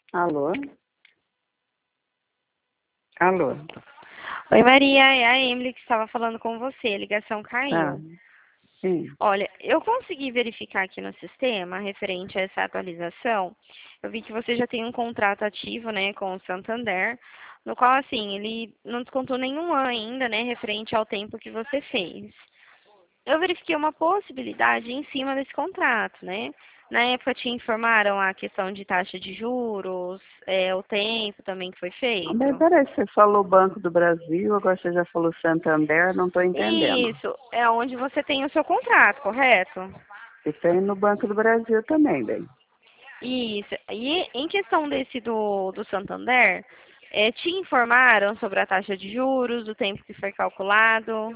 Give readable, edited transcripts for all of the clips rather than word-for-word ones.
Alô? Alô? Oi, Maria, é a Emily que estava falando com você. A ligação Ah, caiu. sim. Olha, eu consegui verificar aqui no sistema, referente a essa atualização, eu vi que você já tem um contrato ativo, né, com o Santander, no qual, assim, ele não descontou nenhum ano ainda, né, referente ao tempo que você fez. Eu verifiquei uma possibilidade em cima desse contrato, né? Na época te informaram a questão de taxa de juros, o tempo também que foi Bem, feito. peraí, você falou Banco do Brasil, agora você já falou Santander, não estou entendendo. Isso, é onde você tem o seu contrato, correto? E tem no Banco do Brasil também, bem. Isso. E em questão desse do Santander, te informaram sobre a taxa de juros, o tempo que foi calculado?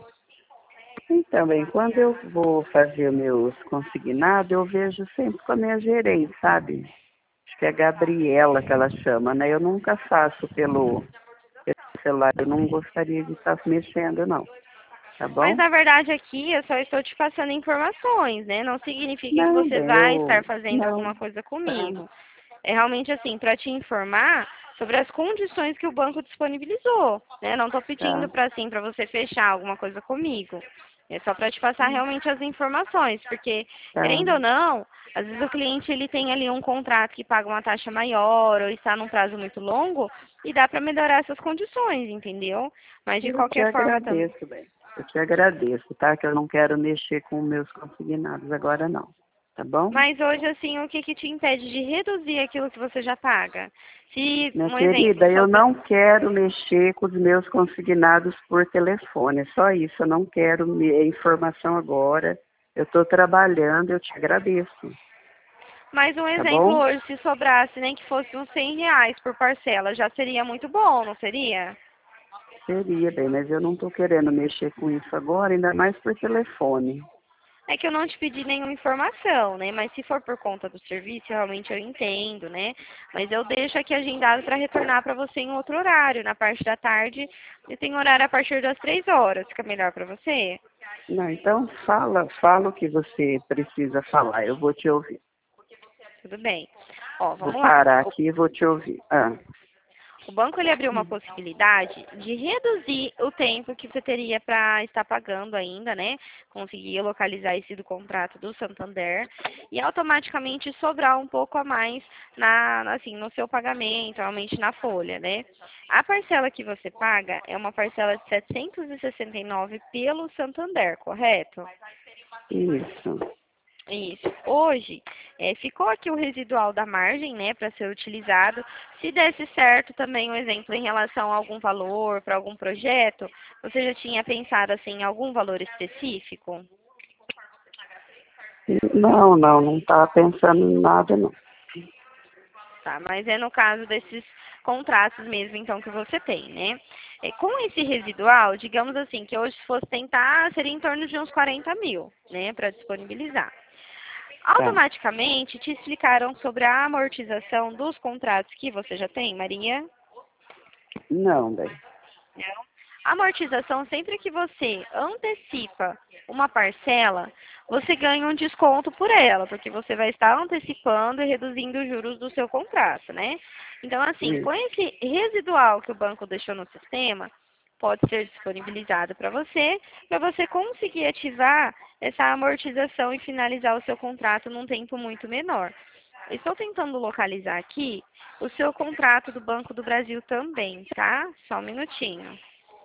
Então, bem, quando eu vou fazer meus consignados, eu vejo sempre com a minha gerente, sabe? Acho que é a Gabriela que ela chama, né? Eu nunca faço pelo celular, eu não gostaria de estar mexendo, não. Tá Mas bom? na verdade aqui eu só estou te passando informações, né? Não significa que Não, você bem, vai estar fazendo não, alguma coisa tá, comigo. É realmente assim, para te informar sobre as condições que o banco disponibilizou, né? Não estou pedindo tá, para assim, para você fechar alguma coisa comigo. É só para te passar realmente as informações, porque tá. querendo ou não, às vezes o cliente ele tem ali um contrato que paga uma taxa maior ou está num prazo muito longo e dá para melhorar essas condições, entendeu? Mas de Eu te qualquer forma também. agradeço, bem. Eu te agradeço, tá? Que eu não quero mexer com meus consignados agora, não. Tá bom? Mas hoje, assim, o que que te impede de reduzir aquilo que você já paga? Se, Minha um exemplo, querida, eu sobre... não quero mexer com os meus consignados por telefone. É só isso. Eu não quero informação agora. Eu estou trabalhando, eu te agradeço. Mas um Tá exemplo bom? hoje, se sobrasse nem que fosse uns R$ 100 por parcela, já seria muito bom, não seria? Seria, bem, mas eu não estou querendo mexer com isso agora, ainda mais por telefone. É que eu não te pedi nenhuma informação, né? Mas se for por conta do serviço, realmente eu entendo, né? Mas eu deixo aqui agendado para retornar para você em outro horário, na parte da tarde. Eu tenho horário a partir das 3 horas, fica melhor para você? Não, então fala o que você precisa falar. Eu vou te ouvir. Tudo bem. Ó, Vou vamos lá. parar aqui e vou te ouvir. Ah, O banco ele abriu uma possibilidade de reduzir o tempo que você teria para estar pagando ainda, né? Conseguir localizar esse do contrato do Santander e automaticamente sobrar um pouco a mais assim, no seu pagamento, realmente na folha, né? A parcela que você paga é uma parcela de 769 pelo Santander, correto? isso. Isso. Hoje, ficou aqui o residual da margem, né, para ser utilizado. Se desse certo também um exemplo em relação a algum valor para algum projeto, você já tinha pensado assim em algum valor específico? Não estava pensando em nada, não. Tá, mas é no caso desses contratos mesmo, então, que você tem, né? Com esse residual, digamos assim, que hoje se fosse tentar, seria em torno de uns 40 mil, né, para disponibilizar. Tá. Automaticamente te explicaram sobre a amortização dos contratos que você já tem, Maria? Não, bem. Não. A amortização, sempre que você antecipa uma parcela, você ganha um desconto por ela, porque você vai estar antecipando e reduzindo os juros do seu contrato, né? Então, assim, com Isso. esse residual que o banco deixou no sistema, pode ser disponibilizado para você conseguir ativar essa amortização e finalizar o seu contrato num tempo muito menor. Estou tentando localizar aqui o seu contrato do Banco do Brasil também, tá? Só um minutinho.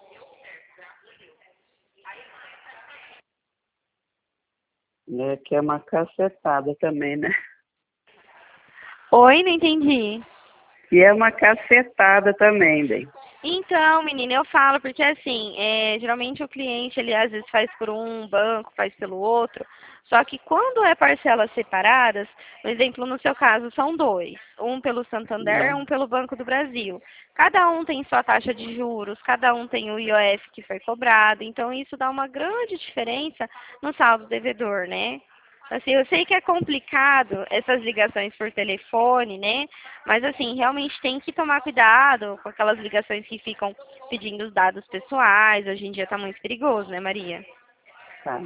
É que é uma cacetada também, né? Oi, não entendi. E é uma cacetada também, bem. Então, menina, eu falo porque assim, geralmente o cliente ele às vezes faz por um banco, faz pelo outro. Só que quando é parcelas separadas, por exemplo, no seu caso são dois, um pelo Santander, Não. um pelo Banco do Brasil. Cada um tem sua taxa de juros, cada um tem o IOF que foi cobrado, então isso dá uma grande diferença no saldo devedor, né? Assim, eu sei que é complicado essas ligações por telefone, né? Mas assim, realmente tem que tomar cuidado com aquelas ligações que ficam pedindo os dados pessoais. Hoje em dia tá muito perigoso, né, Maria? Tá.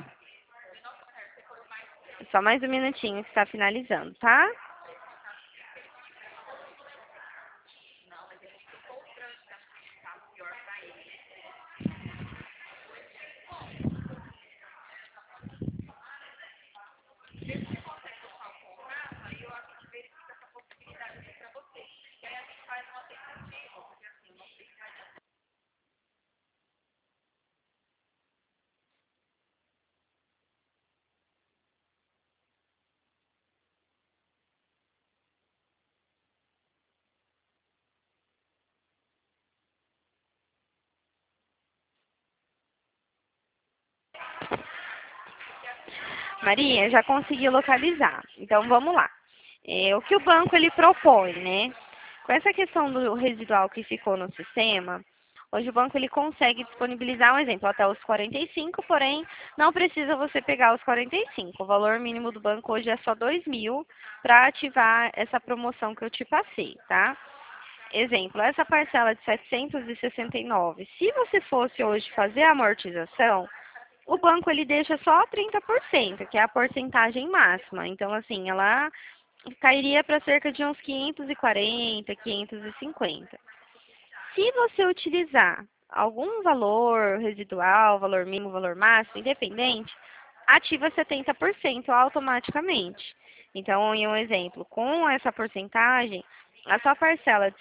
Só mais um minutinho que está finalizando, tá? Maria, já consegui localizar. Então, vamos lá. O que o banco ele propõe, né? Com essa questão do residual que ficou no sistema, hoje o banco ele consegue disponibilizar um exemplo até os 45, porém não precisa você pegar os 45. O valor mínimo do banco hoje é só 2.000 para ativar essa promoção que eu te passei, tá? Exemplo, essa parcela de 769, se você fosse hoje fazer a amortização, o banco ele deixa só 30%, que é a porcentagem máxima. Então, assim, ela cairia para cerca de uns 540, 550. Se você utilizar algum valor residual, valor mínimo, valor máximo, independente, ativa 70% automaticamente. Então, em um exemplo, com essa porcentagem, a sua parcela de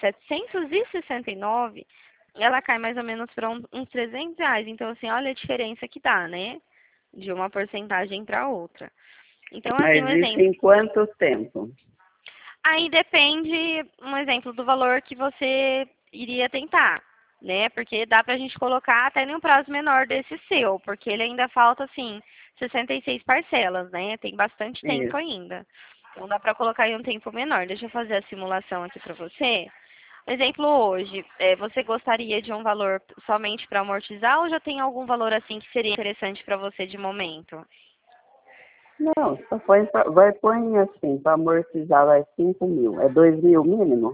769, ela cai mais ou menos para uns R$ 300. Então, assim, olha a diferença que dá, né? De uma porcentagem para outra. Então, assim, Mas um isso exemplo. em quanto tempo? Aí depende, um exemplo, do valor que você iria tentar, né? Porque dá pra gente colocar até em um prazo menor desse seu, porque ele ainda falta, assim, 66 parcelas, né? Tem bastante tempo Isso. ainda. Então dá pra colocar em um tempo menor. Deixa eu fazer a simulação aqui pra você. Exemplo hoje, você gostaria de um valor somente para amortizar ou já tem algum valor assim que seria interessante para você de momento? Não, só põe assim, para amortizar vai 5.000. É 2.000 mínimo?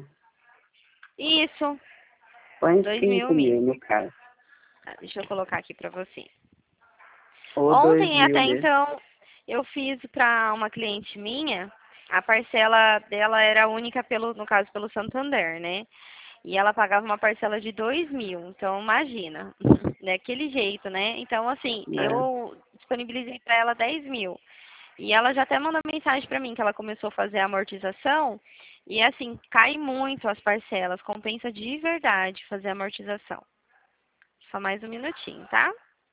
Isso, Põe 2.000 5 mil mínimo. no caso. Tá, deixa eu colocar aqui para você. Ou dois Ontem mil até mesmo. então eu fiz para uma cliente minha, a parcela dela era única no caso pelo Santander, né? E ela pagava uma parcela de 2.000. Então imagina, daquele jeito, né? Então assim, Né? eu disponibilizei para ela 10.000. E ela já até mandou mensagem para mim que ela começou a fazer a amortização. E assim, cai muito as parcelas, compensa de verdade fazer a amortização. Só mais um minutinho, tá?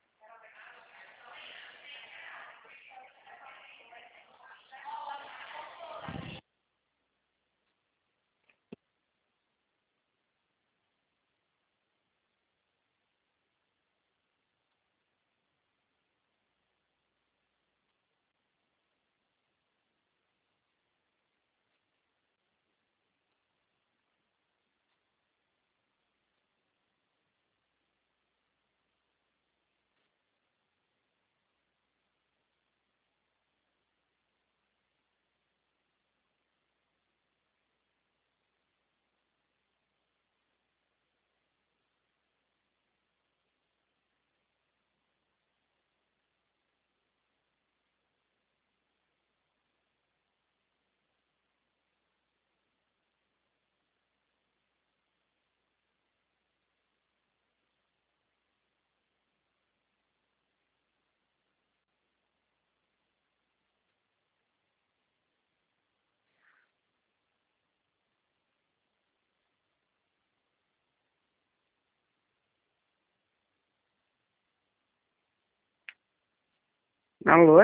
Alô?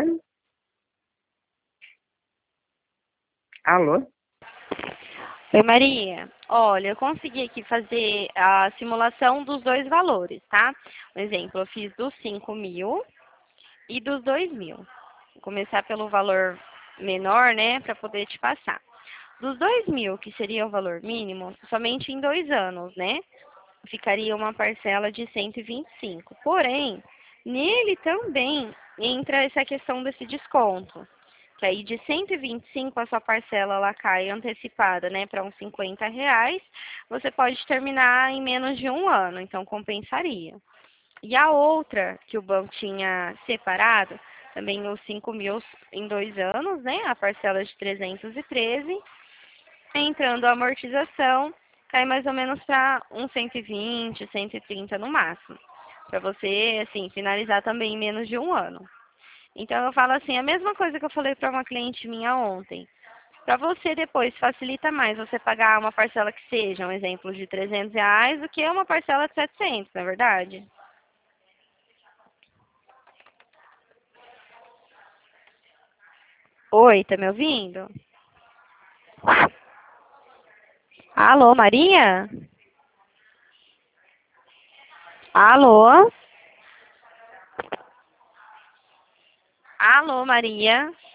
Alô? Oi, Maria. Olha, eu consegui aqui fazer a simulação dos dois valores, tá? Por exemplo, eu fiz dos 5.000 e dos 2.000. Vou começar pelo valor menor, né, para poder te passar. Dos 2.000, que seria o valor mínimo, somente em 2 anos, né? Ficaria uma parcela de 125. Porém, nele também entra essa questão desse desconto. Que aí de 125 a sua parcela ela cai antecipada, né, para uns R$ 50, você pode terminar em menos de um ano, então compensaria. E a outra que o banco tinha separado, também os 5.000 em 2 anos, né, a parcela de 313, entrando a amortização, cai mais ou menos para uns 120, 130 no máximo, para você, assim, finalizar também em menos de um ano. Então, eu falo assim, a mesma coisa que eu falei para uma cliente minha ontem. Para você depois facilita mais você pagar uma parcela que seja, um exemplo, de R$ 300 do que uma parcela de 700, não é verdade? Oi, tá me ouvindo? Alô, Maria? Alô? Alô, Maria?